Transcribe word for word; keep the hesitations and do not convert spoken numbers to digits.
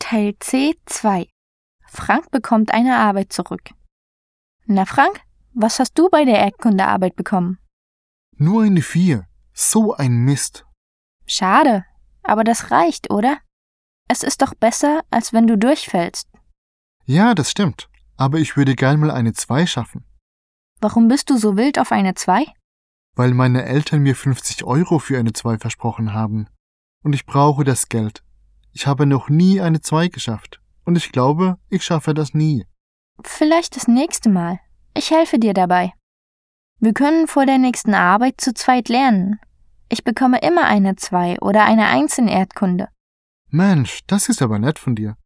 Teil C zwei. Frank bekommt eine Arbeit zurück. Na Frank, was hast du bei der Erdkundearbeit bekommen? Nur eine vier. So ein Mist. Schade, aber das reicht, oder? Es ist doch besser, als wenn du durchfällst. Ja, das stimmt. Aber ich würde gern mal eine zwei schaffen. Warum bist du so wild auf eine zwei? Weil meine Eltern mir fünfzig Euro für eine zwei versprochen haben. Und ich brauche das Geld. Ich habe noch nie eine zwei geschafft. Und ich glaube, ich schaffe das nie. Vielleicht das nächste Mal. Ich helfe dir dabei. Wir können vor der nächsten Arbeit zu zweit lernen. Ich bekomme immer eine zwei oder eine eins in Erdkunde. Mensch, das ist aber nett von dir.